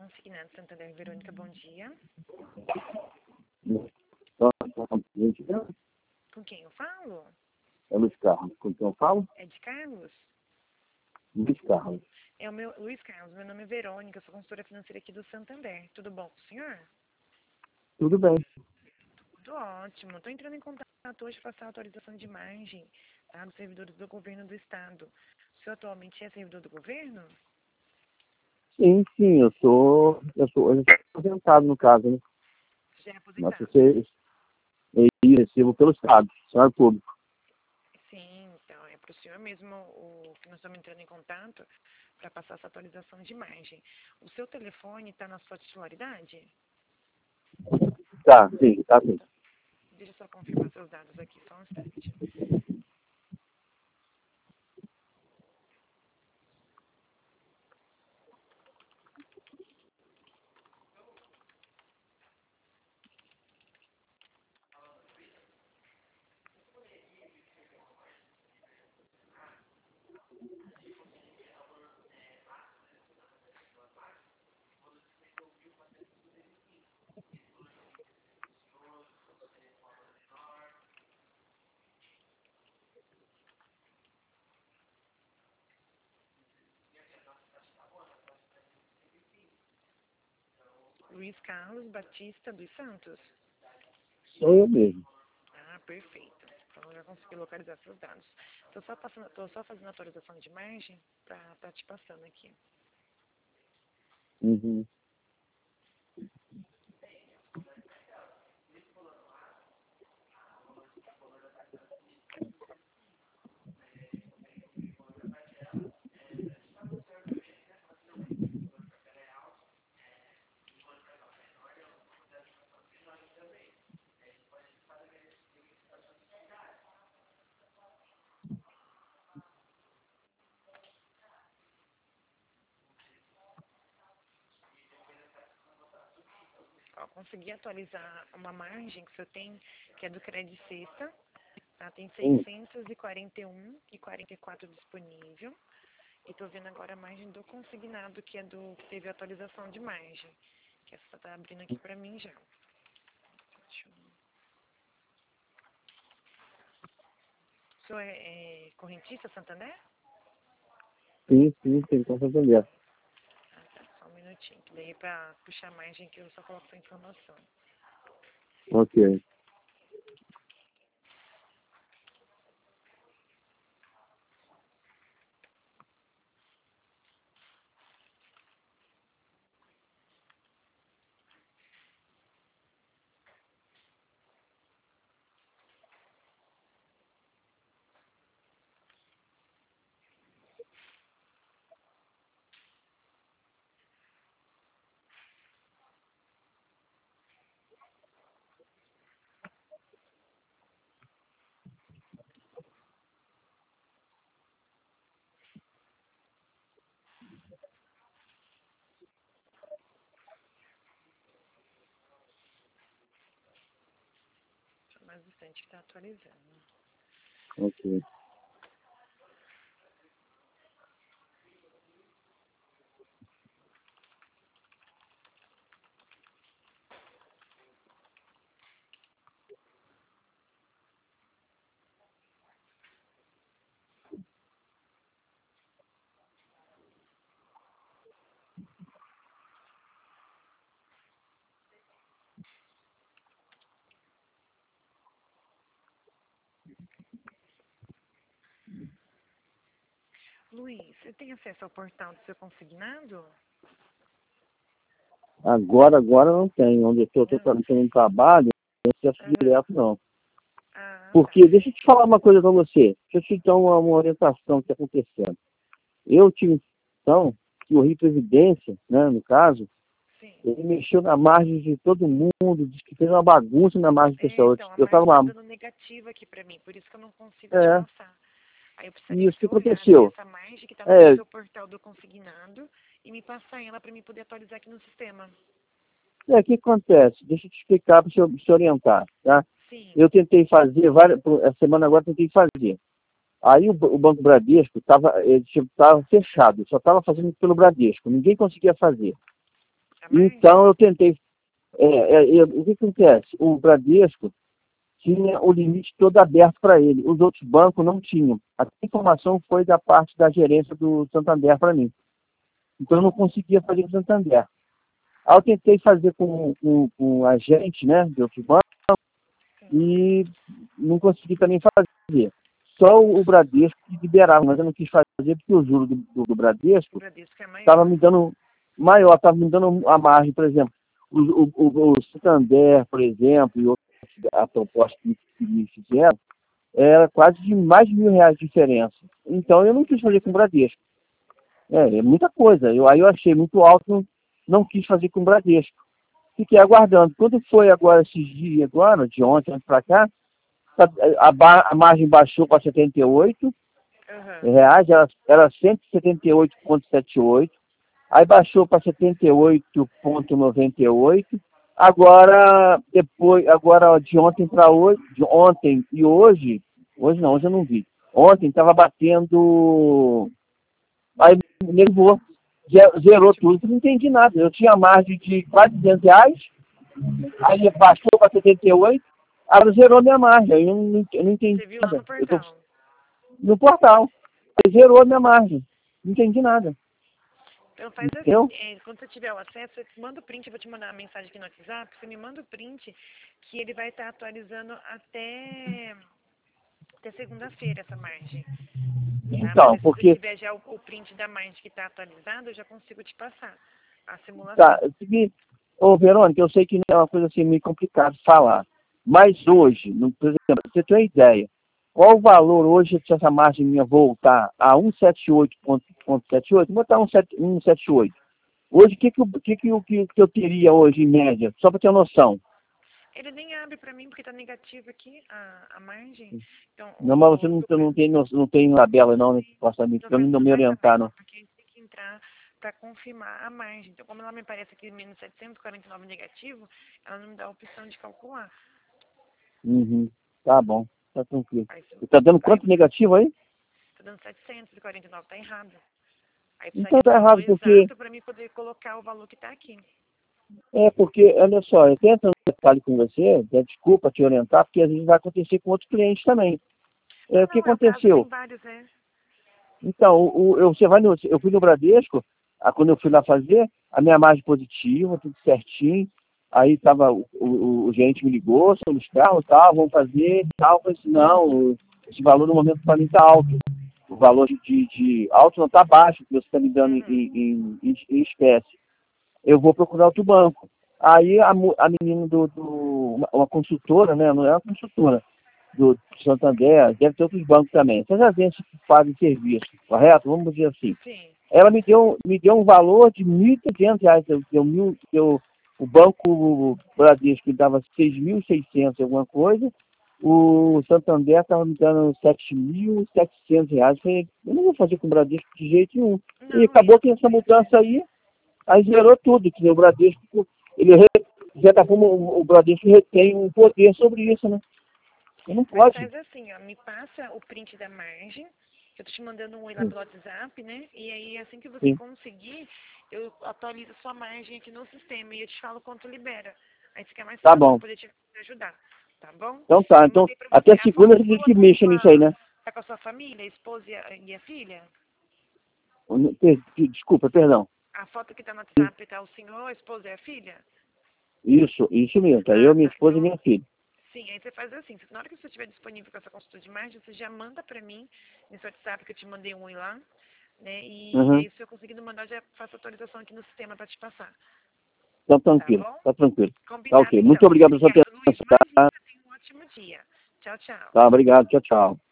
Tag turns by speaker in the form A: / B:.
A: Consignado Santander, Verônica, bom dia. Com quem eu falo?
B: É Luiz Carlos. Com quem eu falo?
A: É de Carlos?
B: Luiz Carlos.
A: É o meu Luiz Carlos, meu nome é Verônica, eu sou consultora financeira aqui do Santander. Tudo bom com o senhor?
B: Tudo bem.
A: Tudo ótimo. Estou entrando em contato hoje para passar a atualização de margem, tá, dos servidores do governo do estado. O senhor atualmente é servidor do governo?
B: Sim, eu sou aposentado no caso, né?
A: Já é
B: Mas
A: aposentado?
B: eu recebo pelo Estado, salário público.
A: Sim, então é para o senhor mesmo o que nós estamos entrando em contato para passar essa atualização de margem. O seu telefone está na sua titularidade?
B: Tá, sim.
A: Deixa eu só confirmar seus dados aqui, só um instante. Luiz Carlos Batista dos Santos?
B: Sou eu mesmo.
A: Ah, perfeito. Então eu já consegui localizar seus dados. Estou só fazendo a atualização de margem para estar te passando aqui.
B: Uhum.
A: Ó, consegui atualizar uma margem que o senhor tem, que é do Credit Sexta, tá? Tem 641,44 disponível. E estou vendo agora a margem do consignado, que teve atualização de margem. Que essa está abrindo aqui para mim já. O senhor é correntista Santander?
B: Sim, tem como entender.
A: Ah, tá, só um minutinho. Que daí para puxar a margem que eu só coloco essa informação.
B: Ok.
A: Só mais um instante que está atualizando.
B: Ok.
A: Luiz, você tem acesso ao portal do seu consignado?
B: Agora não tem. Onde eu estou fazendo trabalho, não tem acesso direto, não.
A: Ah,
B: Porque,
A: tá.
B: deixa eu te falar uma coisa para você. Deixa eu te dar uma orientação que está acontecendo. Eu tive, então, que o Rio Previdência, né, no caso,
A: Sim.
B: ele mexeu na margem de todo mundo, disse que fez uma bagunça na margem do pessoal.
A: Então, a
B: Eu estava
A: margem está
B: lá.
A: dando negativa aqui para mim, por isso que eu não consigo te passar. Aí eu precisaria
B: E
A: que
B: isso que
A: você olhasse
B: aconteceu.
A: essa margem que está no
B: É,
A: seu portal do consignado e me passar ela para mim poder atualizar aqui no sistema.
B: o que acontece? Deixa eu te explicar para você se orientar, tá?
A: Sim.
B: Eu tentei fazer, essa semana agora tentei fazer. Aí o Banco Bradesco estava fechado, só estava fazendo pelo Bradesco, ninguém conseguia fazer.
A: margem?
B: Então eu tentei. O que acontece? O Bradesco tinha o limite todo aberto para ele. Os outros bancos não tinham. A informação foi da parte da gerência do Santander para mim. Então eu não conseguia fazer com o Santander. Aí eu tentei fazer com a gente, né, de outros bancos, e não consegui também fazer. Só o Bradesco que liberava, mas eu não quis fazer porque o juro do
A: O
B: Bradesco
A: Bradesco é
B: estava
A: maior.
B: me dando maior, estava me dando a margem, por exemplo. O Santander, por exemplo, e outros, a proposta que me fizeram, era quase de mais de R$ 1.000 de diferença. Então eu não quis fazer com o Bradesco. É muita coisa. Aí eu achei muito alto, não quis fazer com o Bradesco. Fiquei aguardando. Quando foi agora esses dias, agora, de ontem para cá, a margem baixou para 78
A: Aham.
B: reais, era 178,78. Aí baixou para 78,98. Agora de ontem para hoje, de ontem e hoje não, hoje eu não vi. Ontem estava batendo, aí levou, zerou tudo, não entendi nada. Eu tinha margem de quase R$ 200, aí baixou para 78, agora zerou minha margem. Aí eu não entendi
A: Você viu lá
B: nada.
A: no
B: Eu estou
A: portal.
B: no portal, aí zerou minha margem. Não entendi nada.
A: Então faz assim,
B: Entendeu?
A: quando você tiver o acesso, você manda o print, eu vou te mandar uma mensagem aqui no WhatsApp, você me manda o print, que ele vai estar atualizando até segunda-feira essa margem. Tá? Mas
B: Então,
A: aí, se você
B: porque
A: tiver já o print da margem que está atualizado, eu já consigo te passar a
B: tá,
A: simulação.
B: ô Verônica, eu sei que é uma coisa assim meio complicado falar, mas hoje, por exemplo, pra você ter uma ideia, qual o valor hoje se essa margem minha voltar a 178,78? Vou botar 178. Hoje, o que eu teria hoje em média? Só para ter uma noção.
A: Ele nem abre para mim porque está negativo aqui a margem. Então,
B: Não, mas você
A: o
B: não,
A: seu
B: você não tem tabela não, né, que possa me, pra mim não
A: não
B: me
A: vai
B: orientar,
A: saber,
B: não.
A: porque a gente tem que entrar para confirmar a margem. Então, como ela me parece aqui menos 749 negativo, ela não me dá a opção de calcular.
B: Uhum. Tá bom, tá tranquilo.
A: Aí,
B: Tá dando
A: aí
B: quanto negativo aí?
A: tá dando 749, tá errado. Aí
B: Então
A: precisaria do
B: tá
A: valor
B: errado, porque
A: exato para mim poder colocar o valor que está aqui.
B: olha só, eu tento um detalhe com você, desculpa te orientar, porque às vezes vai acontecer com outros clientes também.
A: Não,
B: O que
A: não, é o caso, tem
B: aconteceu?
A: vários, né?
B: Então, eu fui no Bradesco, quando eu fui lá fazer, a minha margem positiva, tudo certinho, aí tava, o gerente me ligou sobre os carros, tal, vamos fazer, tal, eu falei assim, não, esse valor no momento para mim está alto. O valor de alto não está baixo, que você está me dando
A: Uhum.
B: em espécie. Eu vou procurar outro banco. Aí a menina uma consultora, né? Não é uma consultora, do Santander, deve ter outros bancos também. Essas agências que fazem serviço, correto? Vamos dizer assim.
A: Sim.
B: Ela me deu um valor de R$ 1.300. O Banco Bradesco me dava 6.600 alguma coisa. O Santander estava me dando R$ 7.700. Eu não vou fazer com o Bradesco de jeito nenhum. E
A: Não,
B: acabou que essa mudança aí zerou tudo, que o Bradesco, de certa forma, o Bradesco retém um poder sobre isso, né? Você não
A: mas
B: pode.
A: faz assim, ó, me passa o print da margem, que eu tô te mandando um oi lá pelo WhatsApp, né? E aí, assim que você
B: Sim.
A: conseguir, eu atualizo a sua margem aqui no sistema e eu te falo quanto libera. Aí fica mais
B: Tá
A: fácil
B: bom.
A: para poder te ajudar, tá bom?
B: Então tá.
A: Eu
B: Então,
A: mandei para você
B: até
A: a foto
B: segunda você tem
A: sua,
B: que mexer nisso aí, né?
A: tá com a sua família, a esposa e a filha?
B: Desculpa, perdão.
A: A foto que tá no WhatsApp tá o senhor, a esposa e a filha?
B: Isso mesmo. Tá eu,
A: Ah,
B: minha
A: tá.
B: esposa e
A: Então,
B: minha filha.
A: sim, aí você faz assim, na hora que você estiver disponível com essa consulta de imagem, você já manda pra mim nesse WhatsApp que eu te mandei um oi lá, né? E
B: Uhum.
A: aí se eu conseguir mandar, eu já faço a atualização aqui no sistema pra te passar,
B: Então,
A: tá
B: tranquilo.
A: bom?
B: Tá tranquilo. Tá
A: Combinado
B: ok. Muito
A: então.
B: obrigado pela sua
A: Obrigado, Luiz.
B: atenção, tá?
A: Imagina, tenha um ótimo dia. Tchau, tchau.
B: Tá, obrigado. Tchau, tchau.